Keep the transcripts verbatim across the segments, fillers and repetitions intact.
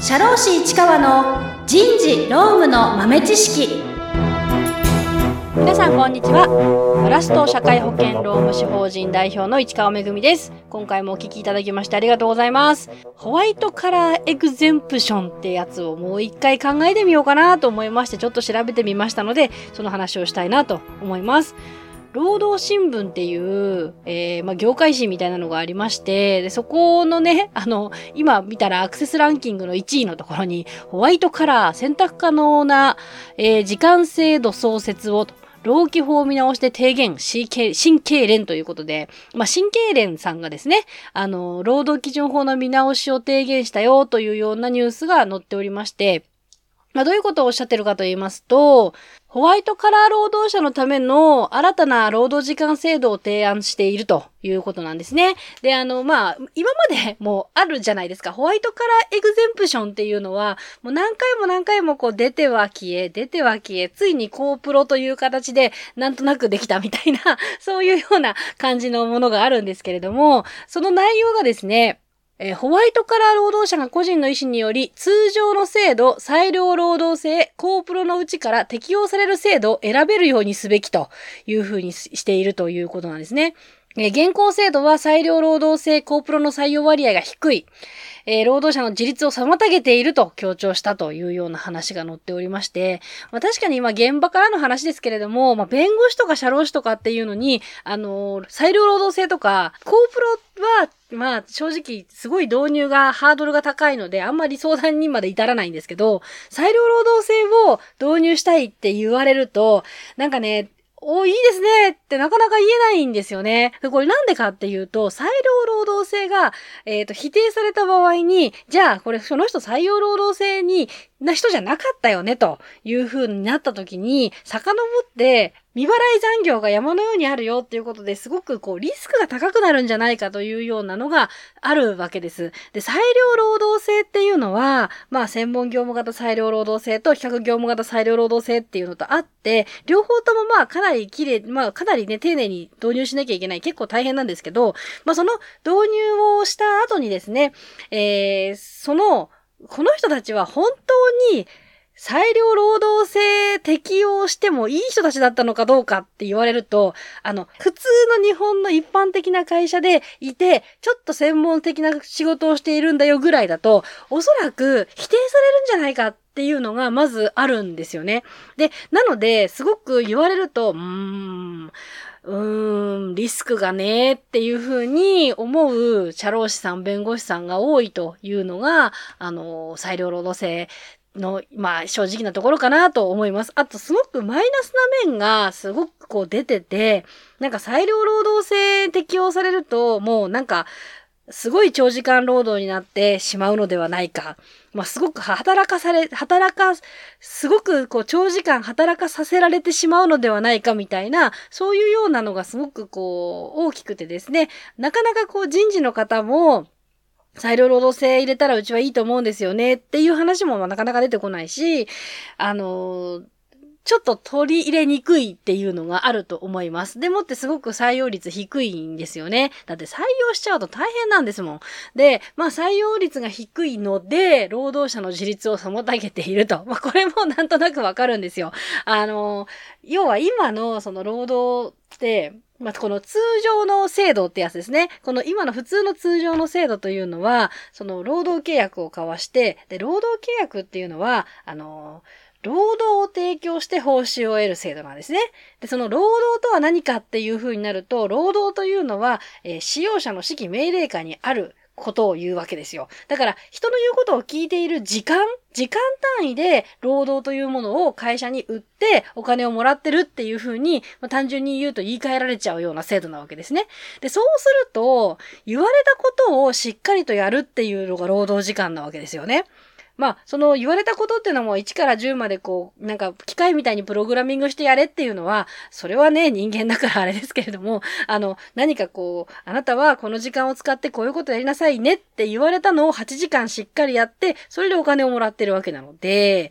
社労士市川の人事労務の豆知識。皆さんこんにちは。トラスト社会保険労務士法人代表の市川めぐみです。今回もお聞きいただきましてありがとうございます。ホワイトカラーエグゼンプションってやつをもう一回考えてみようかなと思いまして、ちょっと調べてみましたので、その話をしたいなと思います。労働新聞っていう、えー、まあ、業界誌みたいなのがありまして、で、そこのね、あの、今見たらアクセスランキングのいちいのところに、ホワイトカラー選択可能な、えー、時間制度創設をと、労基法を見直して提言、新経連ということで、まあ、新経連さんがですね、あの、労働基準法の見直しを提言したよというようなニュースが載っておりまして、まあ、どういうことをおっしゃってるかと言いますと、ホワイトカラー労働者のための新たな労働時間制度を提案しているということなんですね。で、あの、まあ、今までもあるじゃないですか。ホワイトカラーエグゼンプションっていうのは、もう何回も何回もこう出ては消え、出ては消え、ついにコープロという形でなんとなくできたみたいな、そういうような感じのものがあるんですけれども、その内容がですね、えー、ホワイトカラー労働者が個人の意思により通常の制度、裁量労働制、コープロのうちから適用される制度を選べるようにすべきというふうにしているということなんですね。えー、現行制度は裁量労働制、コープロの採用割合が低い。えー、労働者の自立を妨げていると強調したというような話が載っておりまして、まあ、確かに今現場からの話ですけれども、まあ、弁護士とか社労士とかっていうのに、あのー、裁量労働制とか、コープロは、まあ正直すごい導入がハードルが高いのであんまり相談にまで至らないんですけど、裁量労働制を導入したいって言われると、なんかね、お、いいですねってなかなか言えないんですよね。これなんでかっていうと、裁量労働制が、えっと、否定された場合に、じゃあ、これ、その人裁量労働制に、な人じゃなかったよね、という風になった時に、遡って、未払い残業が山のようにあるよっていうことですごくこうリスクが高くなるんじゃないかというようなのがあるわけです。で、裁量労働制っていうのは、まあ専門業務型裁量労働制と比較業務型裁量労働制っていうのとあって、両方ともまあかなり綺麗、まあかなりね、丁寧に導入しなきゃいけない。結構大変なんですけど、まあその導入をした後にですね、えー、その、この人たちは本当に裁量労働制適用してもいい人たちだったのかどうかって言われると、あの、普通の日本の一般的な会社でいて、ちょっと専門的な仕事をしているんだよぐらいだと、おそらく否定されるんじゃないかっていうのがまずあるんですよね。で、なので、すごく言われると、うーん、うーん、リスクがねっていうふうに思う社労士さん、弁護士さんが多いというのが、あの、裁量労働制の、まあ、正直なところかなと思います。あと、すごくマイナスな面がすごくこう出てて、なんか裁量労働制適用されると、もうなんか、すごい長時間労働になってしまうのではないか。まあ、すごく働かされ、働か、すごくこう長時間働かさせられてしまうのではないかみたいな、そういうようなのがすごくこう大きくてですね、なかなかこう人事の方も、裁量労働制入れたらうちはいいと思うんですよねっていう話もなかなか出てこないし、あのー、ちょっと取り入れにくいっていうのがあると思います。でもってすごく採用率低いんですよね。だって採用しちゃうと大変なんですもん。で、まあ採用率が低いので、労働者の自立を妨げていると。まあこれもなんとなくわかるんですよ。あの、要は今のその労働って、まあ、この通常の制度ってやつですね。この今の普通の通常の制度というのは、その労働契約を交わして、で、労働契約っていうのは、あの、労働を提供して報酬を得る制度なんですね。で、その労働とは何かっていう風になると、労働というのは、えー、使用者の指揮命令下にあることを言うわけですよ。だから、人の言うことを聞いている時間、時間単位で労働というものを会社に売ってお金をもらってるっていう風に、まあ、単純に言うと言い換えられちゃうような制度なわけですね。で、そうすると、言われたことをしっかりとやるっていうのが労働時間なわけですよね。まあ、その言われたことっていうのもいちからじゅうまでこう、なんか機械みたいにプログラミングしてやれっていうのは、それはね、人間だからあれですけれども、あの、何かこう、あなたはこの時間を使ってこういうことやりなさいねって言われたのをはちじかんしっかりやって、それでお金をもらってるわけなので、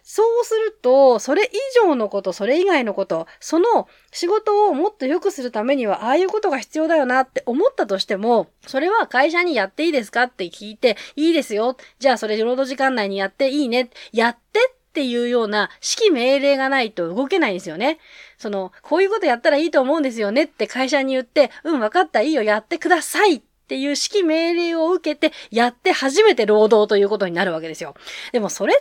そうすると、それ以上のこと、それ以外のこと、その仕事をもっと良くするためには、ああいうことが必要だよなって思ったとしても、それは会社にやっていいですかって聞いて、いいですよ。じゃあそれ労働時間内にやっていいね。やってっていうような指揮命令がないと動けないんですよね。その、こういうことやったらいいと思うんですよねって会社に言って、うん、わかった、いいよ、やってください。っていう指揮命令を受けてやって初めて労働ということになるわけですよ。でもそれって、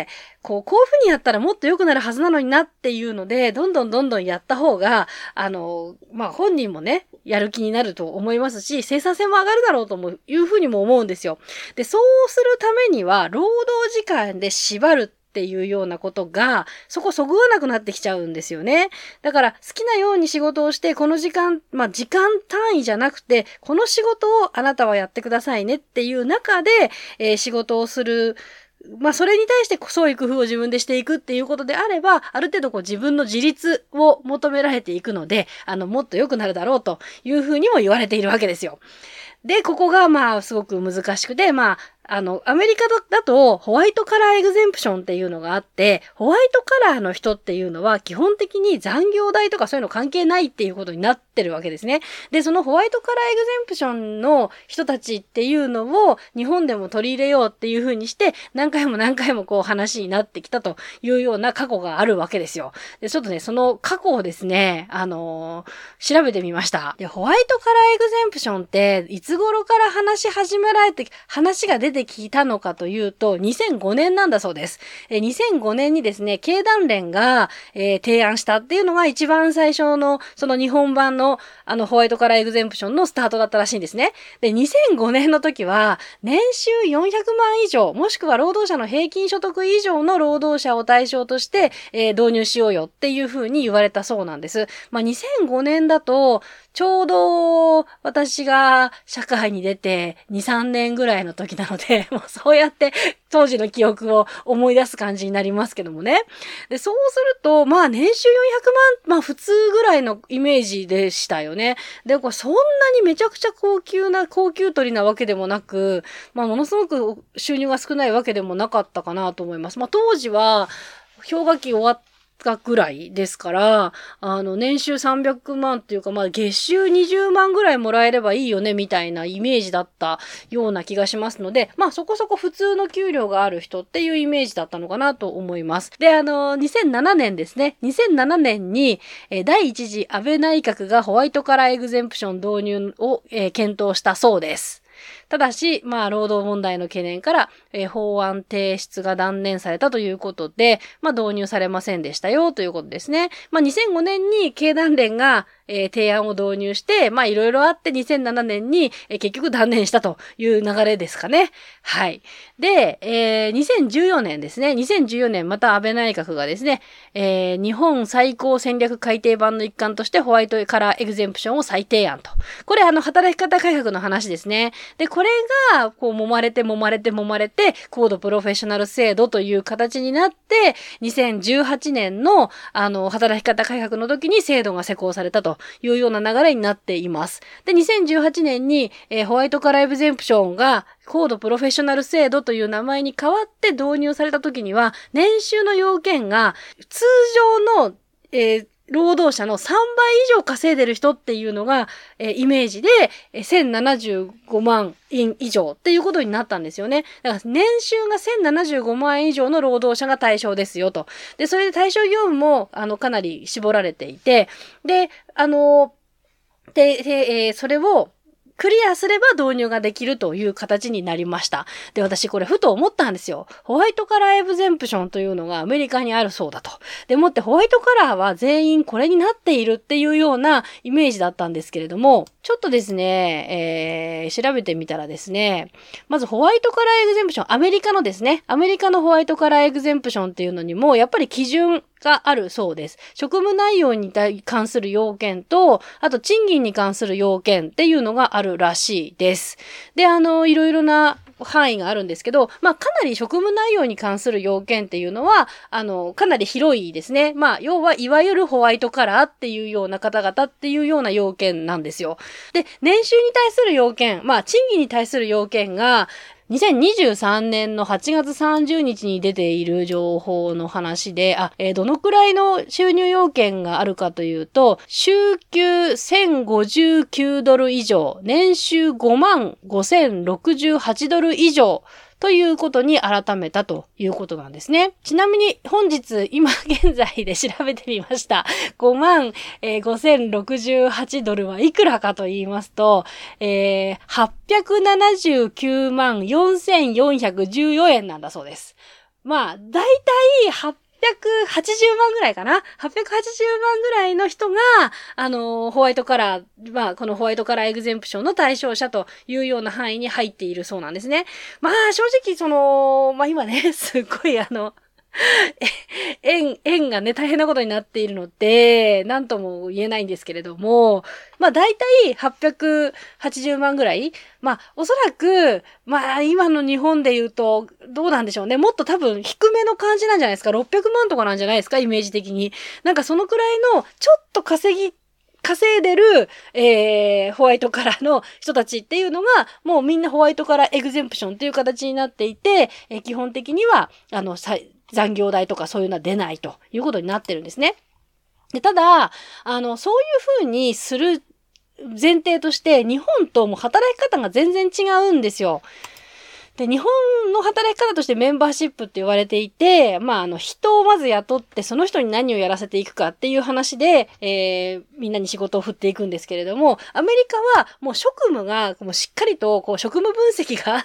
こう、こういうふうにやったらもっと良くなるはずなのになっていうので、どんどんどんどんやった方が、あの、まあ、本人もね、やる気になると思いますし、生産性も上がるだろうともいうふうにも思うんですよ。で、そうするためには、労働時間で縛るっていうようなことが、そこそぐわなくなってきちゃうんですよね。だから、好きなように仕事をして、この時間、まあ、時間単位じゃなくて、この仕事をあなたはやってくださいねっていう中で、えー、仕事をする。まあ、それに対して創意工夫を自分でしていくっていうことであれば、ある程度こう自分の自立を求められていくので、あの、もっと良くなるだろうというふうにも言われているわけですよ。で、ここがまあ、すごく難しくて、まあ、あの、アメリカだとホワイトカラーエグゼンプションっていうのがあって、ホワイトカラーの人っていうのは基本的に残業代とかそういうの関係ないっていうことになってるわけですね。で、そのホワイトカラーエグゼンプションの人たちっていうのを日本でも取り入れようっていう風にして何回も何回もこう話になってきたというような過去があるわけですよ。で、ちょっとね、その過去をですね、あのー、調べてみました。で、ホワイトカラーエグゼンプションっていつ頃から話し始められて、話が出て聞いたのかというと、にせんごねんなんだそうです。えにせんごねんにですね、経団連が、えー、提案したっていうのが一番最初の、その日本版の、あの、ホワイトカラーエグゼンプションのスタートだったらしいんですね。で、にせんごねんの時は、年収よんひゃくまん以上、もしくは労働者の平均所得以上の労働者を対象として、えー、導入しようよっていう風に言われたそうなんです。まあ、にせんごねんだと、ちょうど私が社会に出てに、さんねんぐらいの時なので、もうそうやって当時の記憶を思い出す感じになりますけどもね。で、そうすると、まあ年収よんひゃくまん、まあ普通ぐらいのイメージでしたよね。で、これそんなにめちゃくちゃ高級な、高級取りなわけでもなく、まあものすごく収入が少ないわけでもなかったかなと思います。まあ当時は、氷河期終わって、がぐらいですから、あの、年収さんびゃくまんっていうか、まあ、月収にじゅうまんぐらいもらえればいいよね、みたいなイメージだったような気がしますので、まあ、そこそこ普通の給料がある人っていうイメージだったのかなと思います。で、あの、にせんななねんですね。にせんななねんに、えー、第一次安倍内閣がホワイトカラーエグゼンプション導入を、えー、検討したそうです。ただし、まあ、労働問題の懸念から、えー、法案提出が断念されたということで、まあ、導入されませんでしたよということですね。まあ、にせんごねんに経団連が、えー、提案を導入して、まあ、いろいろあってにせんななねんに、えー、結局断念したという流れですかね。はい。で、えー、にせんじゅうよねんですね。にせんじゅうよねんまた安倍内閣がですね、えー、日本最高戦略改定版の一環としてホワイトカラーエグゼンプションを再提案と。これあの、働き方改革の話ですね。で、これが、こう、揉まれて揉まれて揉まれて、高度プロフェッショナル制度という形になって、にせんじゅうはちねんの、あの、働き方改革の時に制度が施行されたというような流れになっています。で、にせんじゅうはちねんに、えー、ホワイトカラーエグゼンプションが、高度プロフェッショナル制度という名前に変わって導入された時には、年収の要件が、通常の、えー労働者のさんばい以上稼いでる人っていうのが、えー、イメージで、えー、せんななじゅうごまんえん以上っていうことになったんですよね。だから年収がせんななじゅうごまんえん以上の労働者が対象ですよと。で、それで対象業務も、あの、かなり絞られていて、で、あの、で、でえー、それを、クリアすれば導入ができるという形になりました。で、私これふと思ったんですよ。ホワイトカラーエグゼンプションというのがアメリカにあるそうだと。でもってホワイトカラーは全員これになっているっていうようなイメージだったんですけれども、ちょっとですね、えー、調べてみたらですね、まずホワイトカラーエグゼンプション、アメリカのですね、アメリカのホワイトカラーエグゼンプションっていうのにもやっぱり基準があるそうです。職務内容に関する要件と、あと賃金に関する要件っていうのがあるらしいです。で、あの、いろいろな範囲があるんですけど、まあ、かなり職務内容に関する要件っていうのは、あの、かなり広いですね。まあ、要はいわゆるホワイトカラーっていうような方々っていうような要件なんですよ。で、年収に対する要件、まあ、賃金に対する要件が、 にせんにじゅうさんねんのはちがつさんじゅうにちに出ている情報の話で、あ、えー、どのくらいの収入要件があるかというと、週給せんごじゅうきゅうドル以上、年収ごまんごせんろくじゅうはちドル以上、ということに改めたということなんですね。ちなみに本日、今現在で調べてみました。ごまんごせんろくじゅうはちドルはいくらかと言いますと、えー、はっぴゃくななじゅうきゅうまんよんせんよんひゃくじゅうよんえんなんだそうです。まあ、だいたいはっぴゃくはちじゅうまんぐらいかな ?はっぴゃくはちじゅうまんぐらいの人が、あの、ホワイトカラー、まあ、このホワイトカラーエグゼンプションの対象者というような範囲に入っているそうなんですね。まあ、正直、その、まあ今ね、すっごいあの、円、円がね、大変なことになっているので、なんとも言えないんですけれども、まあ大体はっぴゃくはちじゅうまんぐらい、まあおそらく、まあ今の日本で言うと、どうなんでしょうね。もっと多分低めの感じなんじゃないですか。ろっぴゃくまんとかなんじゃないですか、イメージ的に。なんかそのくらいの、ちょっと稼ぎ、稼いでる、えー、ホワイトカラーの人たちっていうのが、もうみんなホワイトカラーエグゼンプションっていう形になっていて、えー、基本的には、あの、さ残業代とかそういうのは出ないということになってるんですね。で、ただ、あの、そういう風にする前提として、日本とも働き方が全然違うんですよ。で、日本の働き方としてメンバーシップって言われていて、まあ、あの、人をまず雇って、その人に何をやらせていくかっていう話で、えー、みんなに仕事を振っていくんですけれども、アメリカはもう職務がもうしっかりとこう職務分析があって、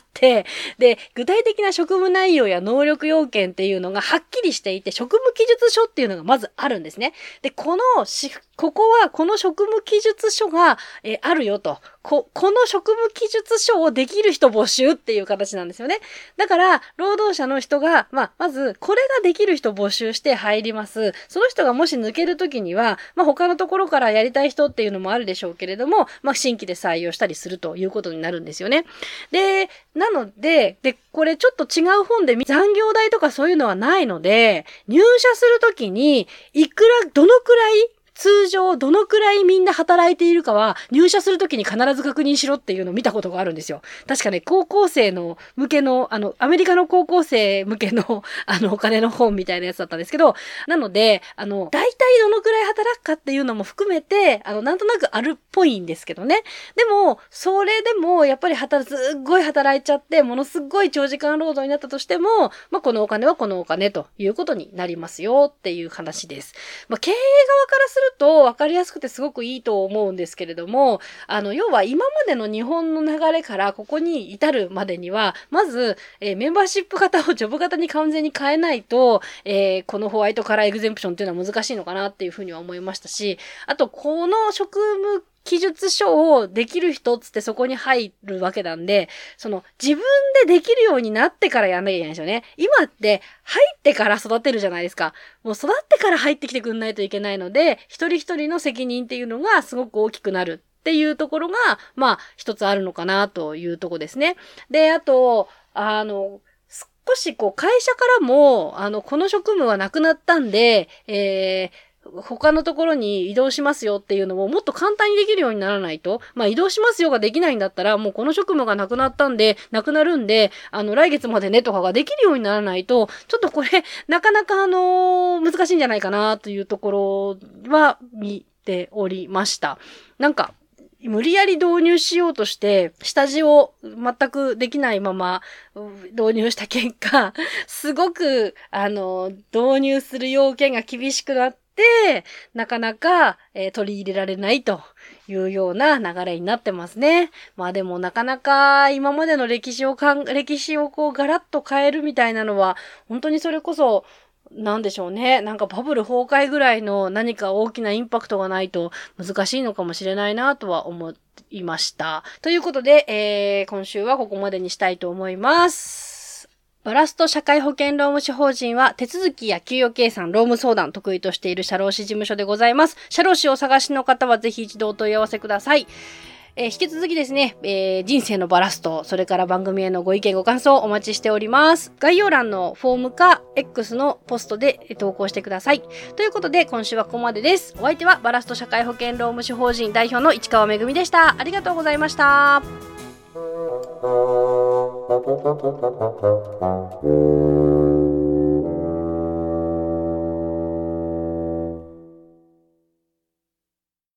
で、具体的な職務内容や能力要件っていうのがはっきりしていて、職務記述書っていうのがまずあるんですね。で、このし、ここはこの職務記述書が、えー、あるよと。こ、この職務記述書をできる人募集っていう形なんですよね。だから、労働者の人が、まあ、まず、これができる人募集して入ります。その人がもし抜けるときには、まあ、他のところからやりたい人っていうのもあるでしょうけれども、まあ、新規で採用したりするということになるんですよね。で、なので、で、これちょっと違う本で残業代とかそういうのはないので、入社するときに、いくら、どのくらい、通常どのくらいみんな働いているかは入社するときに必ず確認しろっていうのを見たことがあるんですよ。確かね、高校生の向けの、あの、アメリカの高校生向けの、あの、お金の本みたいなやつだったんですけど、なので、あの、大体どのくらい働くかっていうのも含めて、あの、なんとなくあるっぽいんですけどね。でも、それでも、やっぱり働、すっごい働いちゃって、ものすごい長時間労働になったとしても、まあ、このお金はこのお金ということになりますよっていう話です。まあ、経営側からすると分かりやすくてすごくいいと思うんですけれども、あの、要は今までの日本の流れからここに至るまでには、まず、えー、メンバーシップ型をジョブ型に完全に変えないと、えー、このホワイトカラーエグゼンプションっていうのは難しいのかなっていうふうには思いましたし、あと、この職務記述書をできる人っつってそこに入るわけなんで、その自分でできるようになってからやんなきゃいけないんですよね。今って入ってから育てるじゃないですか。もう育ってから入ってきてくんないといけないので、一人一人の責任っていうのがすごく大きくなるっていうところが、まあ一つあるのかなというところですね。で、あと、あの、少しこう会社からも、あの、この職務はなくなったんで、えー、他のところに移動しますよっていうのももっと簡単にできるようにならないと、まあ移動しますよができないんだったら、もうこの職務がなくなったんで、なくなるんで、あの来月までねとかができるようにならないと、ちょっとこれ、なかなかあのー、難しいんじゃないかなというところは見ておりました。なんか、無理やり導入しようとして、下地を全くできないまま導入した結果、すごく、あの、導入する要件が厳しくなって、なかなか、えー、取り入れられないというような流れになってますね。まあでもなかなか今までの歴史をかん、歴史をこうガラッと変えるみたいなのは、本当にそれこそ、なんでしょうね。なんかバブル崩壊ぐらいの何か大きなインパクトがないと難しいのかもしれないなとは思いました。ということで、えー、今週はここまでにしたいと思います。バラスト社会保険労務士法人は手続きや給与計算、労務相談得意としている社労士事務所でございます。社労士をお探しの方はぜひ一度お問い合わせください。えー、引き続きですね、えー、人生のバラスト、それから番組へのご意見ご感想お待ちしております。概要欄のフォームか X のポストで投稿してください。ということで今週はここまでです。お相手はバラスト社会保険労務士法人代表の市川めぐみでした。ありがとうございました。